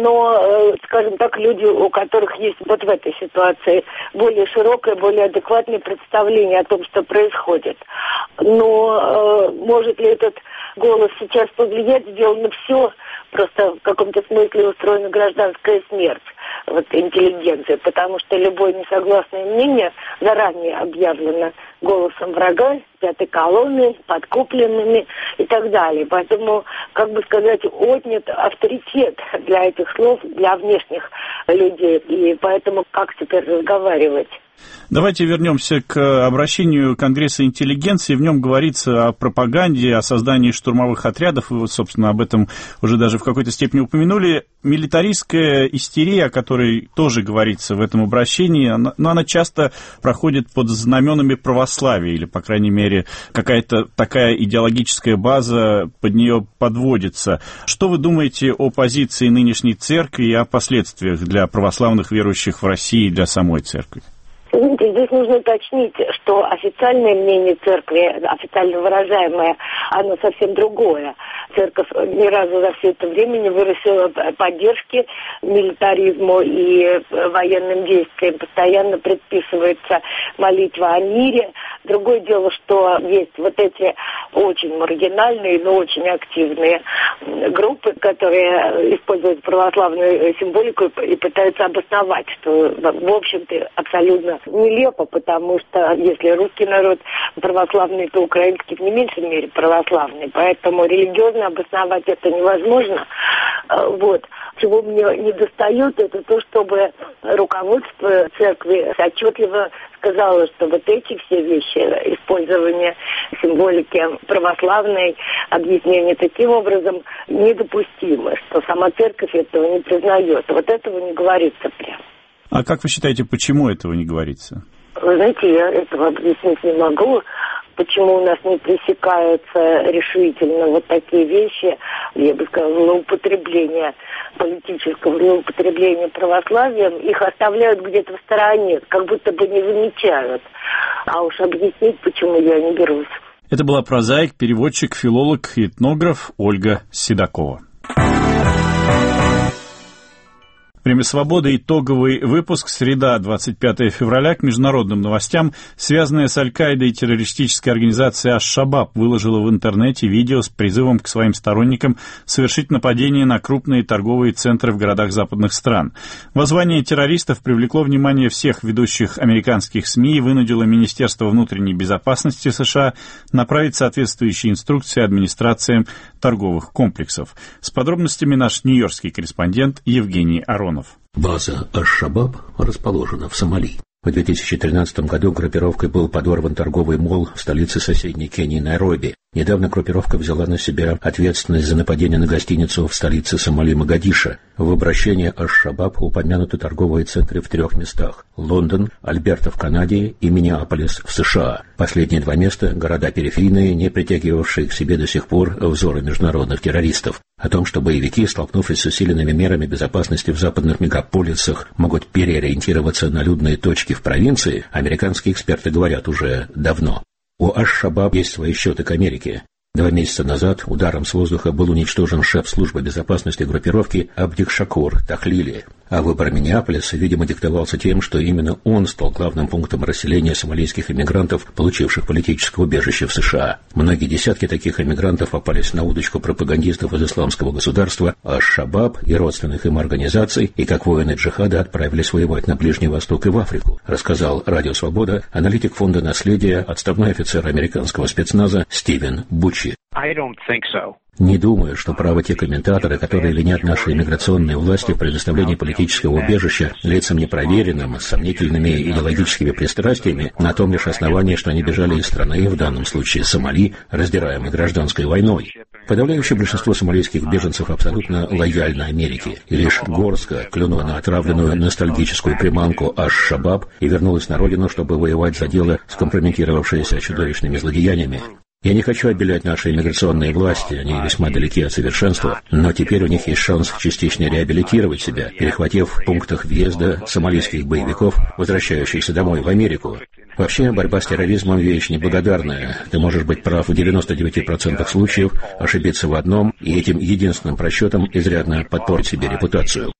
но, скажем так, люди, у которых есть вот в этой ситуации более широкое, более адекватное представление о том, что происходит. Но может ли этот голос сейчас повлиять? Сделано все, просто в каком-то смысле устроена гражданская смерть вот, интеллигенции, потому что любое несогласное мнение заранее объявлено голосом врага, пятой колонны, подкупленными и так далее. Поэтому, как бы сказать, отнят авторитет для этих слов, для внешних людей. И поэтому как теперь разговаривать? Давайте вернемся к обращению Конгресса интеллигенции. В нем говорится о пропаганде, о создании штурмовых отрядов. Вы, вот, собственно, об этом уже даже в какой-то степени упомянули. Милитаристская истерия, о которой тоже говорится в этом обращении, она, но она часто проходит под знаменами православия, или, по крайней мере, какая-то такая идеологическая база под нее подводится. Что вы думаете о позиции нынешней церкви и о последствиях для православных верующих в России и для самой церкви? Знаете, здесь нужно уточнить, что официальное мнение церкви, официально выражаемое, оно совсем другое. Церковь ни разу за все это время не выразила поддержки милитаризму и военным действиям. Постоянно предписывается молитва о мире. Другое дело, что есть вот эти очень маргинальные, но очень активные группы, которые используют православную символику и пытаются обосновать, что, в общем-то, абсолютно нелепо, потому что если русский народ православный, то украинский в не меньшей мере православный, поэтому религиозно обосновать это невозможно. Вот. Чего мне не достает, это то, чтобы руководство церкви отчетливо сказала, что вот эти все вещи, использование символики православной, объяснение таким образом недопустимо, что сама церковь этого не признает. Вот этого не говорится прямо. А как вы считаете, почему этого не говорится? Вы знаете, я этого объяснить не могу. Почему у нас не пресекаются решительно вот такие вещи, я бы сказала, злоупотребление политического, злоупотребление православием, их оставляют где-то в стороне, как будто бы не замечают. А уж объяснить, почему я не берусь. Это была прозаик, переводчик, филолог и этнограф Ольга Седокова. Время свободы. Итоговый выпуск. Среда, двадцать пятое февраля. К международным новостям. Связанная с Аль-Каидой террористическая организация Аш-Шабаб выложила в интернете видео с призывом к своим сторонникам совершить нападение на крупные торговые центры в городах западных стран. Воззвание террористов привлекло внимание всех ведущих американских СМИ и вынудило Министерство внутренней безопасности США направить соответствующие инструкции администрациям торговых комплексов. С подробностями наш нью-йоркский корреспондент Евгений Аронов. База Аш-Шабаб расположена в Сомали. В две тысячи тринадцатом году группировкой был подорван торговый молл в столице соседней Кении Найроби. Недавно группировка взяла на себя ответственность за нападение на гостиницу в столице Сомали Могадишо. В обращении Аш-Шабаб упомянуты торговые центры в трех местах – Лондон, Альберта в Канаде и Миннеаполис в США. Последние два места – города периферийные, не притягивавшие к себе до сих пор взоры международных террористов. О том, что боевики, столкнувшись с усиленными мерами безопасности в западных мегаполисах, могут переориентироваться на людные точки в провинции, американские эксперты говорят уже давно. У Аш-Шабаб есть свои счеты к Америке. Два месяца назад ударом с воздуха был уничтожен шеф службы безопасности группировки Абдик-Шакур Тахлили. А выбор Миннеаполиса, видимо, диктовался тем, что именно он стал главным пунктом расселения сомалийских иммигрантов, получивших политическое убежище в США. Многие десятки таких иммигрантов попались на удочку пропагандистов из исламского государства, а Аш-Шабаб и родственных им организаций, и как воины джихада отправились воевать на Ближний Восток и в Африку, рассказал Радио Свобода аналитик фонда наследия, отставной офицер американского спецназа Стивен Бучи. I don't think so. Не думаю, что правы те комментаторы, которые винят наши иммиграционные власти в предоставлении политического убежища лицам непроверенным, с сомнительными идеологическими пристрастиями, на том лишь основании, что они бежали из страны, в данном случае Сомали, раздираемой гражданской войной. Подавляющее большинство сомалийских беженцев абсолютно лояльно Америке, и лишь горстка клюнула на отравленную ностальгическую приманку Аш-Шабаб и вернулась на родину, чтобы воевать за дело, скомпрометировавшееся чудовищными злодеяниями. Я не хочу обелять наши иммиграционные власти, они весьма далеки от совершенства, но теперь у них есть шанс частично реабилитировать себя, перехватив в пунктах въезда сомалийских боевиков, возвращающихся домой в Америку. Вообще, борьба с терроризмом – вещь неблагодарная. Ты можешь быть прав в девяноста девяти процентах случаев, ошибиться в одном, и этим единственным просчетом изрядно подпортить себе репутацию.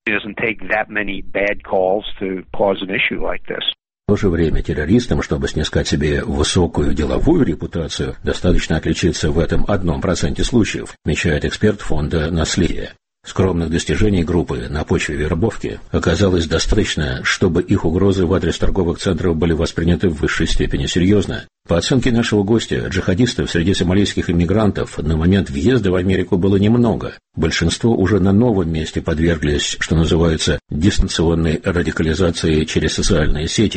В то же время террористам, чтобы снискать себе высокую деловую репутацию, достаточно отличиться в этом одном проценте случаев, отмечает эксперт фонда наследия. Скромных достижений группы на почве вербовки оказалось достаточно, чтобы их угрозы в адрес торговых центров были восприняты в высшей степени серьезно. По оценке нашего гостя, джихадистов среди сомалийских иммигрантов на момент въезда в Америку было немного. Большинство уже на новом месте подверглись, что называется, дистанционной радикализации через социальные сети.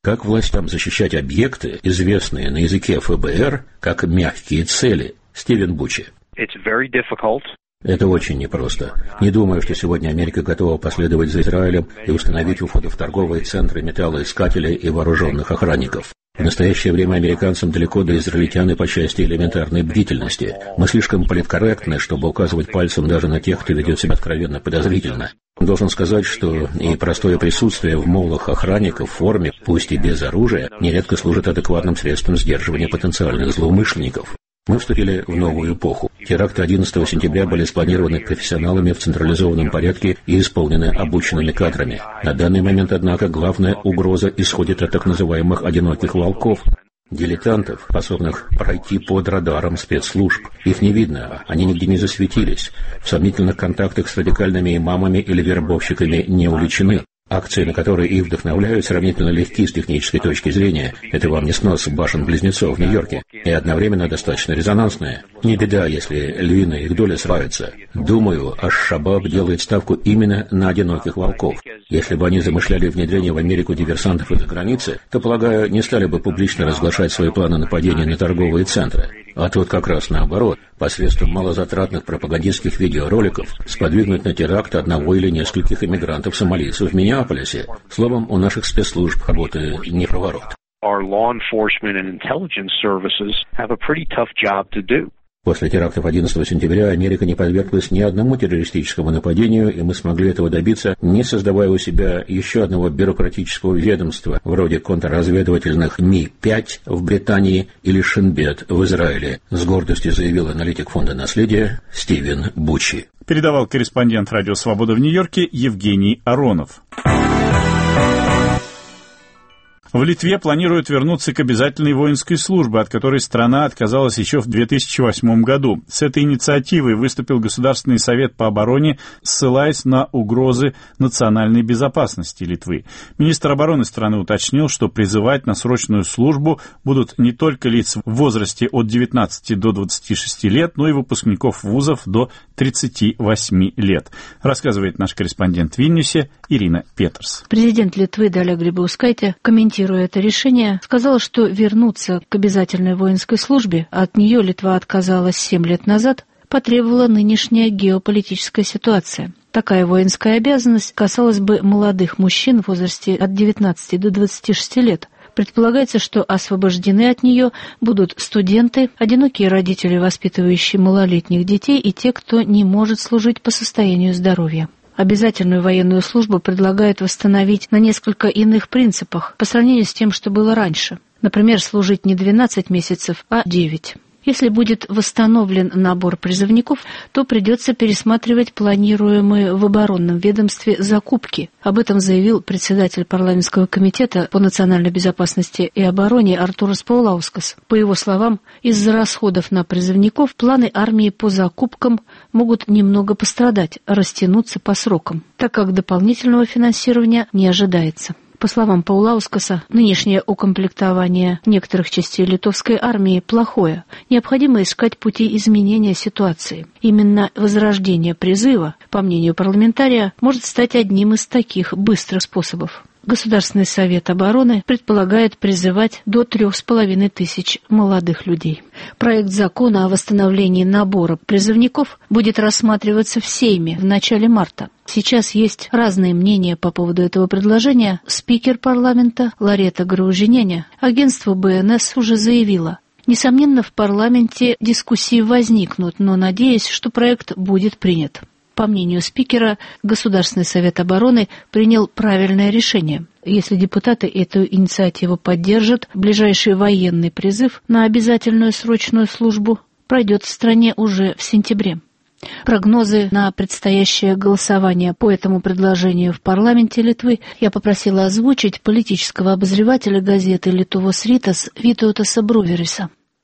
Как властям защищать объекты, известные на языке эф бэ эр, как мягкие цели? Стивен Бучи. Это очень непросто. Не думаю, что сегодня Америка готова последовать за Израилем и установить у входа в торговые центры металлоискателей и вооруженных охранников. В настоящее время американцам далеко до израильтян и по части элементарной бдительности. Мы слишком политкорректны, чтобы указывать пальцем даже на тех, кто ведет себя откровенно подозрительно. Должен сказать, что и простое присутствие в молах охранников в форме, пусть и без оружия, нередко служит адекватным средством сдерживания потенциальных злоумышленников. Мы вступили в новую эпоху. Теракты одиннадцатого сентября были спланированы профессионалами в централизованном порядке и исполнены обученными кадрами. На данный момент, однако, главная угроза исходит от так называемых «одиноких волков», дилетантов, способных пройти под радаром спецслужб. Их не видно, они нигде не засветились, в сомнительных контактах с радикальными имамами или вербовщиками не увлечены. Акции, на которые их вдохновляют, сравнительно легки с технической точки зрения. Это вам не снос башен-близнецов в Нью-Йорке. И одновременно достаточно резонансные. Не беда, если львиная их доля сравнится. Думаю, Аш-Шабаб делает ставку именно на одиноких волков. Если бы они замышляли внедрение в Америку диверсантов из-за границы, то, полагаю, не стали бы публично разглашать свои планы нападения на торговые центры. А тут как раз наоборот, посредством малозатратных пропагандистских видеороликов сподвигнуть на теракт одного или нескольких иммигрантов-сомалийцев в Миннеаполисе. Словом, у наших спецслужб работы не проворот. После терактов одиннадцатого сентября Америка не подверглась ни одному террористическому нападению, и мы смогли этого добиться, не создавая у себя еще одного бюрократического ведомства, вроде контрразведывательных эм и пять в Британии или Шинбет в Израиле, с гордостью заявил аналитик Фонда наследия Стивен Бучи. Передавал корреспондент «Радио Свобода» в Нью-Йорке Евгений Аронов. В Литве планируют вернуться к обязательной воинской службе, от которой страна отказалась еще в две тысячи восьмом году. С этой инициативой выступил Государственный совет по обороне, ссылаясь на угрозы национальной безопасности Литвы. Министр обороны страны уточнил, что призывать на срочную службу будут не только лиц в возрасте от девятнадцати до двадцати шести лет, но и выпускников вузов до тридцати восьми лет. Рассказывает наш корреспондент в Вильнюсе Ирина Петерс. Президент Литвы Даля Грибаускайте, комментируя это решение, сказала, что вернуться к обязательной воинской службе, а от нее Литва отказалась семь лет назад, потребовала нынешняя геополитическая ситуация. Такая воинская обязанность касалась бы молодых мужчин в возрасте от девятнадцати до двадцати шести лет. Предполагается, что освобождены от нее будут студенты, одинокие родители, воспитывающие малолетних детей, и те, кто не может служить по состоянию здоровья. Обязательную военную службу предлагают восстановить на несколько иных принципах по сравнению с тем, что было раньше. Например, служить не двенадцать месяцев, а девять. Если будет восстановлен набор призывников, то придется пересматривать планируемые в оборонном ведомстве закупки. Об этом заявил председатель парламентского комитета по национальной безопасности и обороне Артурас Паулаускас. По его словам, из-за расходов на призывников планы армии по закупкам могут немного пострадать, растянуться по срокам, так как дополнительного финансирования не ожидается. По словам Паулаускаса, нынешнее укомплектование некоторых частей литовской армии плохое. Необходимо искать пути изменения ситуации. Именно возрождение призыва, по мнению парламентария, может стать одним из таких быстрых способов. Государственный совет обороны предполагает призывать до трех с половиной тысяч молодых людей. Проект закона о восстановлении набора призывников будет рассматриваться в Сейме в начале марта. Сейчас есть разные мнения по поводу этого предложения. Спикер парламента Ларета Граужиняня агентству бэ эн эс уже заявила: несомненно, в парламенте дискуссии возникнут, но надеюсь, что проект будет принят. По мнению спикера, Государственный совет обороны принял правильное решение. Если депутаты эту инициативу поддержат, ближайший военный призыв на обязательную срочную службу пройдет в стране уже в сентябре. Прогнозы на предстоящее голосование по этому предложению в парламенте Литвы я попросила озвучить политического обозревателя газеты «Литувос Ритас» Витаутаса Брувериса.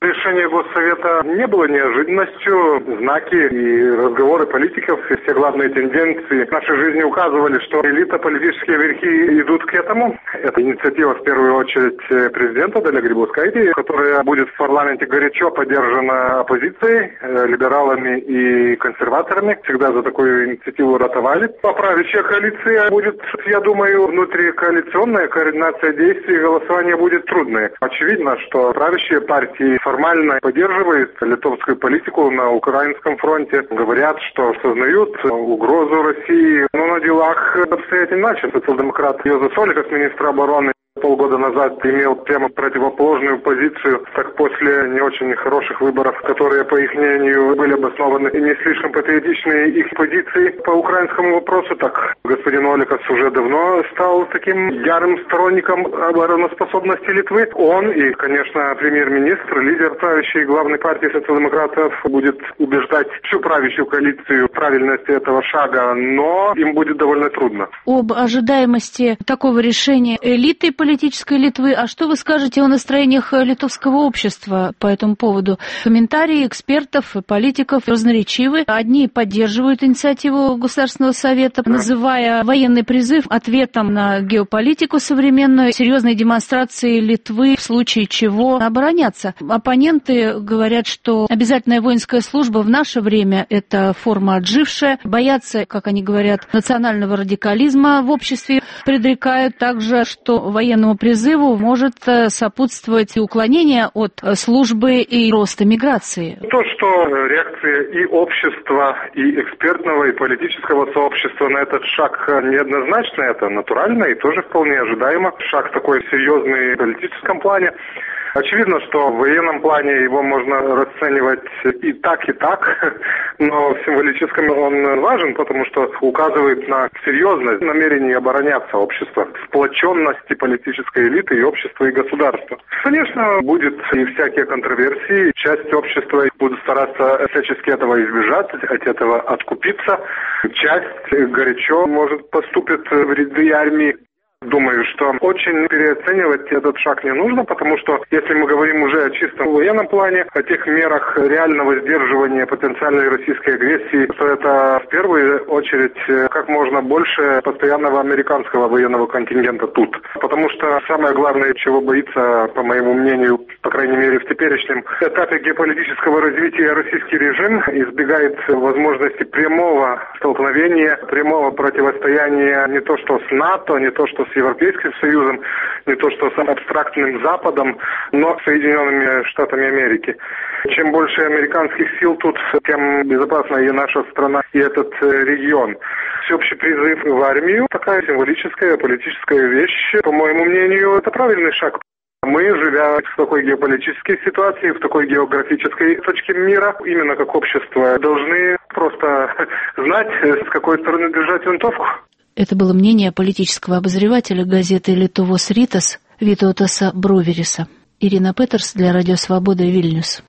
Решение Госсовета не было неожиданностью. Знаки и разговоры политиков, и все главные тенденции в нашей жизни указывали, что элита, политические верхи идут к этому. Это инициатива, в первую очередь, президента Даля Грибаускайте, которая будет в парламенте горячо поддержана оппозицией, либералами и консерваторами. Всегда за такую инициативу ратовали. А правящая коалиция будет, я думаю, внутрикоалиционная координация действий и голосование будет трудной. Очевидно, что правящие партии формально поддерживают литовскую политику на украинском фронте. Говорят, что осознают угрозу России. Но на делах обстоят иначе. Социал-демократ Йозеф Оликас, министр обороны, полгода назад имел прямо противоположную позицию, так после не очень хороших выборов, которые, по их мнению, были обоснованы и не слишком патриотичные их позиции по украинскому вопросу, так господин Оликас уже давно стал таким ярым сторонником обороноспособности Литвы. Он и, конечно, премьер-министр, лидер правящей главной партии социал-демократов, будет убеждать всю правящую коалицию в правильности этого шага, но им будет довольно трудно. Об ожидаемости такого решения элиты политической Литвы. А что вы скажете о настроениях литовского общества по этому поводу? Комментарии экспертов и политиков разноречивы. Одни поддерживают инициативу Государственного совета, называя военный призыв ответом на геополитику современную, серьезной демонстрацией Литвы, в случае чего обороняться. Оппоненты говорят, что обязательная воинская служба в наше время – это форма отжившая. Боятся, как они говорят, национального радикализма в обществе. Предрекают также, что военная военному призыву может сопутствовать и уклонение от службы и роста миграции. То, что реакция и общества, и экспертного, и политического сообщества на этот шаг неоднозначна, это натурально и тоже вполне ожидаемо. Шаг такой серьезный в политическом плане. Очевидно, что в военном плане его можно расценивать и так, и так, но в символическом он важен, потому что указывает на серьезность намерений обороняться общества, сплоченности политической элиты и общества, и государства. Конечно, будет и всякие контроверсии, часть общества будет стараться всячески этого избежать, от этого откупиться, часть горячо, может, поступит в ряды армии. Думаю, что очень переоценивать этот шаг не нужно, потому что если мы говорим уже о чистом военном плане, о тех мерах реального сдерживания потенциальной российской агрессии, то это в первую очередь как можно больше постоянного американского военного контингента тут. Потому что самое главное, чего боится, по моему мнению, по крайней мере в теперешнем этапе геополитического развития, российский режим избегает возможности прямого столкновения, прямого противостояния не то что с НАТО, не то что с Европейским Союзом, не то что с абстрактным Западом, но с Соединенными Штатами Америки. Чем больше американских сил тут, тем безопаснее и наша страна, и этот регион. Всеобщий призыв в армию, такая символическая, политическая вещь, по моему мнению, это правильный шаг. Мы, живя в такой геополитической ситуации, в такой географической точке мира, именно как общество, должны просто знать, с какой стороны держать винтовку. Это было мнение политического обозревателя газеты «Литовос Ритас» Витаутаса Брувериса. Ирина Петерс для Радио Свобода, Вильнюс.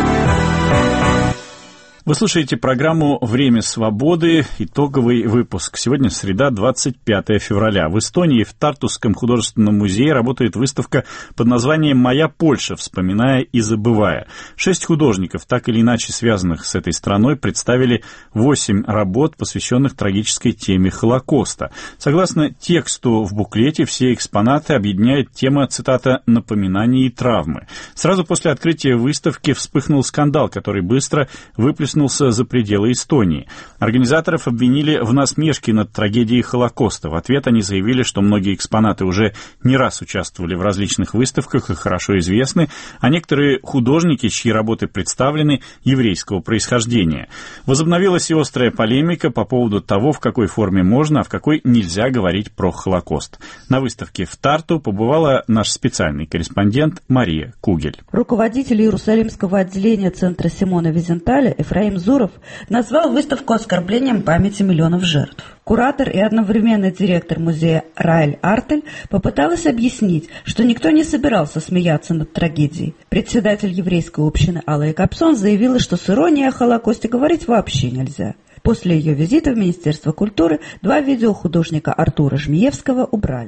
Вы слушаете программу «Время свободы», итоговый выпуск. Сегодня среда, двадцать пятое февраля. В Эстонии в Тартусском художественном музее работает выставка под названием «Моя Польша. Вспоминая и забывая». Шесть художников, так или иначе связанных с этой страной, представили восемь работ, посвященных трагической теме Холокоста. Согласно тексту в буклете, все экспонаты объединяет тема, цитата, «напоминания и травмы». Сразу после открытия выставки вспыхнул скандал, который быстро выплеснулся за пределы Эстонии. Организаторов обвинили в насмешке над трагедией Холокоста. В ответ они заявили, что многие экспонаты уже не раз участвовали в различных выставках и хорошо известны, а некоторые художники, чьи работы представлены, еврейского происхождения. Возобновилась и острая полемика по поводу того, в какой форме можно, а в какой нельзя говорить про Холокост. На выставке в Тарту побывала наш специальный корреспондент Мария Кугель. Руководитель Иерусалимского отделения Центра Симона Визенталя Ефраим Зуров назвал выставку оскорблением памяти миллионов жертв. Куратор и одновременно директор музея Раэль Артель попыталась объяснить, что никто не собирался смеяться над трагедией. Председатель еврейской общины Алла Якобсон заявила, что с иронией о Холокосте говорить вообще нельзя. После ее визита в Министерство культуры два видео художника Артура Жмиевского убрали.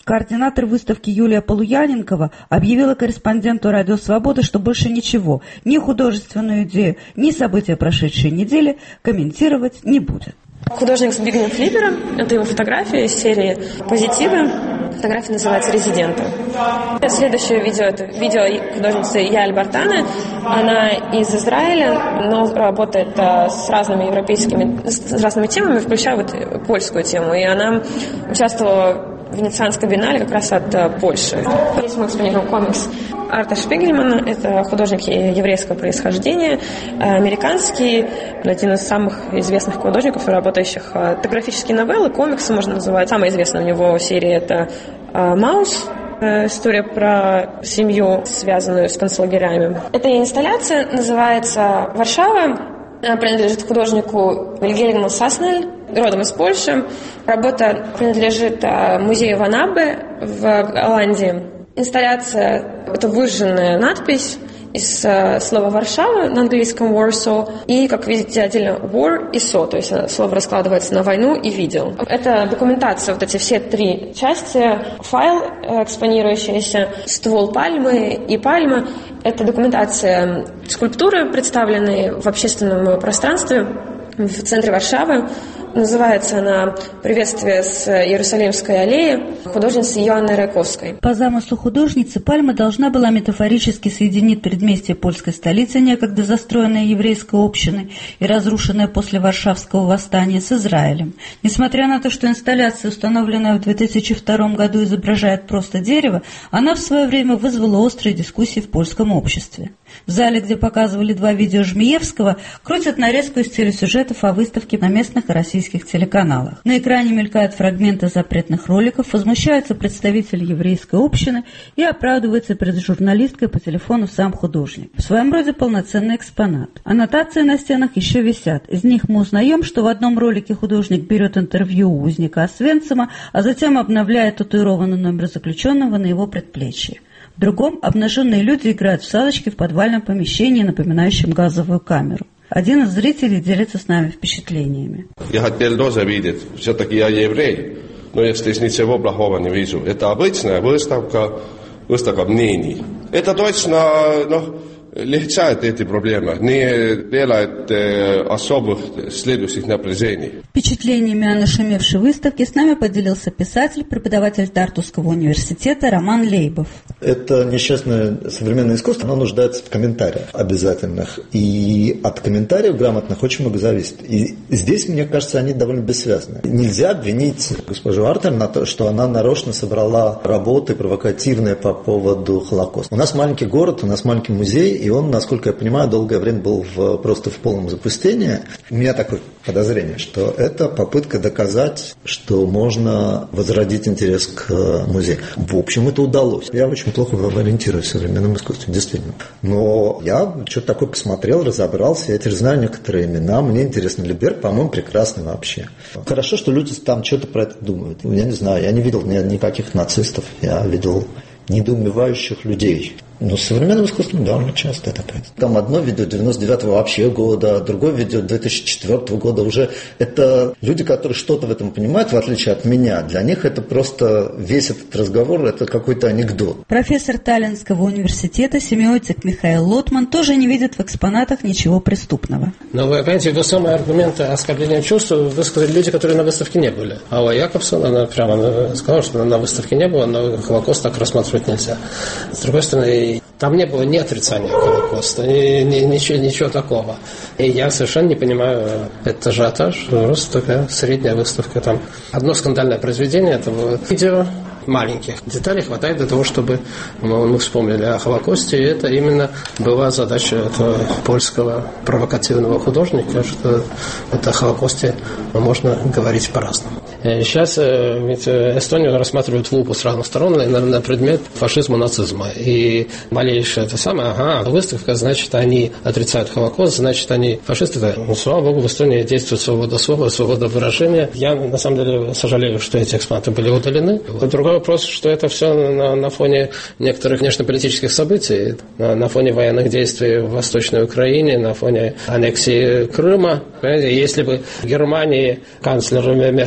Координатор выставки Юлия Полуяненкова объявила корреспонденту «Радио Свобода», что больше ничего, ни художественную идею, ни события прошедшей недели комментировать не будет. Художник Збигнев Флибера, это его фотография из серии «Позитивы». Фотография называется «Резиденты». Следующее видео – это видео художницы Яэль Бартаны. Она из Израиля, но работает с разными европейскими, с разными темами, включая вот польскую тему. И она участвовала в Венецианской биеннале как раз от Польши. Здесь мы экспонируем комикс Арта Шпигельмана. Это художник еврейского происхождения, американский, один из самых известных художников, работающих фотографические новеллы, комиксы можно называть. Самая известная у него серия – это «Маус». История про семью, связанную с концлагерями. Эта инсталляция называется «Варшава». Она принадлежит художнику Вильгельму Саснель, родом из Польши. Работа принадлежит музею Ван Аббе в Голландии. Инсталляция – это выжженная надпись из слова «Варшава» на английском «Warsaw», и, как видите, отдельно «war» и «so», то есть слово раскладывается на «войну» и «видел». Это документация, вот эти все три части, файл, экспонирующийся, ствол пальмы и пальма. Это документация скульптуры, представленные в общественном пространстве в центре Варшавы. Называется она «Приветствие с Иерусалимской аллеи» художницы Йоанны Райковской. По замыслу художницы, пальма должна была метафорически соединить предместье польской столицы, некогда застроенной еврейской общиной и разрушенной после Варшавского восстания, с Израилем. Несмотря на то, что инсталляция, установленная в две тысячи втором году, изображает просто дерево, она в свое время вызвала острые дискуссии в польском обществе. В зале, где показывали два видео Жмиевского, крутят нарезку из телесюжетов о выставке на местных и российских телеканалах. На экране мелькают фрагменты запретных роликов, возмущаются представители еврейской общины и оправдывается перед журналисткой по телефону сам художник. В своем роде полноценный экспонат. Аннотации на стенах еще висят. Из них мы узнаем, что в одном ролике художник берет интервью у узника Освенцима, а затем обновляет татуированный номер заключенного на его предплечье. В другом обнаженные люди играют в салочки в подвальном помещении, напоминающем газовую камеру. Один из зрителей делится с нами впечатлениями. Я хотел тоже видеть, все-таки я еврей, но я здесь ничего плохого не вижу. Это обычная выставка, выставка мнений. Это точно, ну, легчает эти проблемы, не делает э, особых следующих напряжений. Впечатлениями о нашумевшей выставке с нами поделился писатель, преподаватель Тартусского университета Роман Лейбов. Это несчастное современное искусство, оно нуждается в комментариях обязательных. И от комментариев грамотных очень много зависит. И здесь, мне кажется, они довольно бессвязны. Нельзя обвинить госпожу Артель на то, что она нарочно собрала работы провокативные по поводу Холокоста. У нас маленький город, у нас маленький музей, и он, насколько я понимаю, долгое время был в, просто в полном запустении. У меня такое подозрение, что это попытка доказать, что можно возродить интерес к музею. В общем, это удалось. Я очень плохо ориентируюсь в современном искусстве, действительно. Но я что-то такое посмотрел, разобрался, я теперь знаю некоторые имена. Мне интересно, Либерг, по-моему, прекрасный вообще. Хорошо, что люди там что-то про это думают. Я не знаю, я не видел никаких нацистов, я видел недоумевающих людей. Но с современным искусством довольно часто это происходит. Там одно видео девяносто девятого вообще года, другое видео две тысячи четвёртого года. Уже это люди, которые что-то в этом понимают, в отличие от меня. Для них это просто весь этот разговор, это какой-то анекдот. Профессор Таллинского университета, семиотик Михаил Лотман, тоже не видит в экспонатах ничего преступного. Но вы понимаете, вы самые аргументы оскорбления чувств высказали люди, которые на выставке не были. Алла Якобсон, она прямо сказала, что она на выставке не была, но Холокост так рассматривать нельзя. С другой стороны, там не было ни отрицания Холокоста, ни, ни, ничего, ничего такого. И я совершенно не понимаю, это ажиотаж, просто такая средняя выставка. Там одно скандальное произведение, это было видео, маленьких деталей хватает для того, чтобы мы вспомнили о Холокосте, и это именно была задача этого польского провокативного художника, что это о Холокосте можно говорить по-разному. Сейчас ведь Эстонию рассматривают в лупу с разных сторон на, на предмет фашизма, нацизма. И малейшее это самое, ага, выставка, значит, они отрицают Холокост, значит, они фашисты. Ну, слава богу, в Эстонии действует свобода слова, свобода выражения. Я, на самом деле, сожалею, что эти экспонаты были удалены. Другой вопрос, что это все на, на фоне некоторых внешнеполитических событий, на, на фоне военных действий в Восточной Украине, на фоне аннексии Крыма. Понимаете, если бы в Германии канцлер меркельской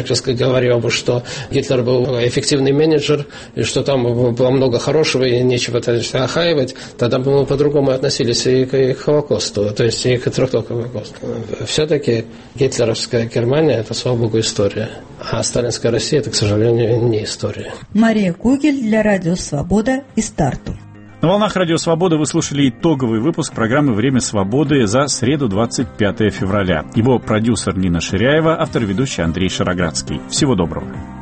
говорил бы, что Гитлер был эффективный менеджер, и что там было много хорошего, и нечего охаивать, тогда бы мы по-другому относились и к, и к Холокосту, то есть и к трактовке Холокоста. Все-таки гитлеровская Германия – это, слава богу, история, а сталинская Россия – это, к сожалению, не история. Мария Кугель для Радио Свобода из Тарту. На волнах Радио Свобода вы слушали итоговый выпуск программы «Время свободы» за среду, двадцать пятое февраля. Его продюсер Нина Ширяева, автор и ведущий Андрей Шароградский. Всего доброго.